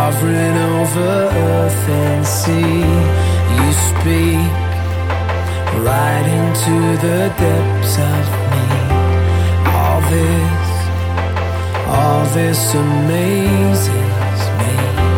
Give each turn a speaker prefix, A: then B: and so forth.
A: hovering over earth and sea. You speak right into the depths of me. All this amazes me.